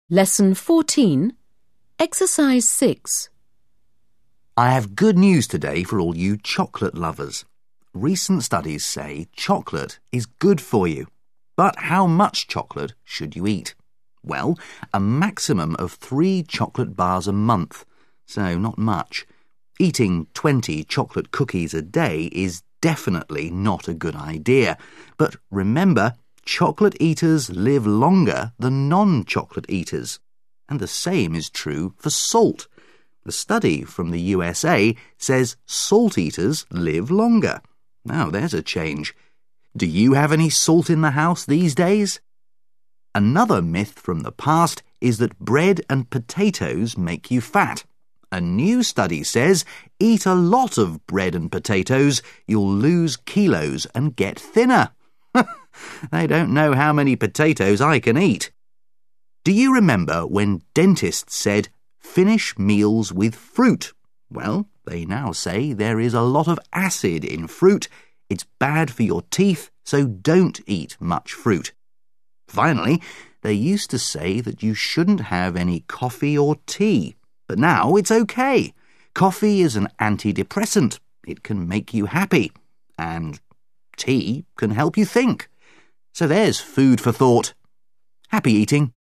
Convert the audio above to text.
Lesson 14, Exercise 6. I have good news today for all you chocolate lovers. Recent studies say chocolate is good for you. But how much chocolate should you eat? Well, a maximum of 3 chocolate bars a month, so not much. Eating 20 chocolate cookies a day is definitely not a good idea. But remember, chocolate eaters live longer than non-chocolate eaters. And the same is true for salt. The study from the USA says salt eaters live longer. Now there's a change. Do you have any salt in the house these days? Another myth from the past is that bread and potatoes make you fat. A new study says eat a lot of bread and potatoes, you'll lose kilos and get thinner. They don't know how many potatoes I can eat. Do you remember when dentists said, finish meals with fruit? Well, they now say there is a lot of acid in fruit. It's bad for your teeth, so don't eat much fruit. Finally, they used to say that you shouldn't have any coffee or tea. But now it's okay. Coffee is an antidepressant. It can make you happy. And tea can help you think. So there's food for thought. Happy eating.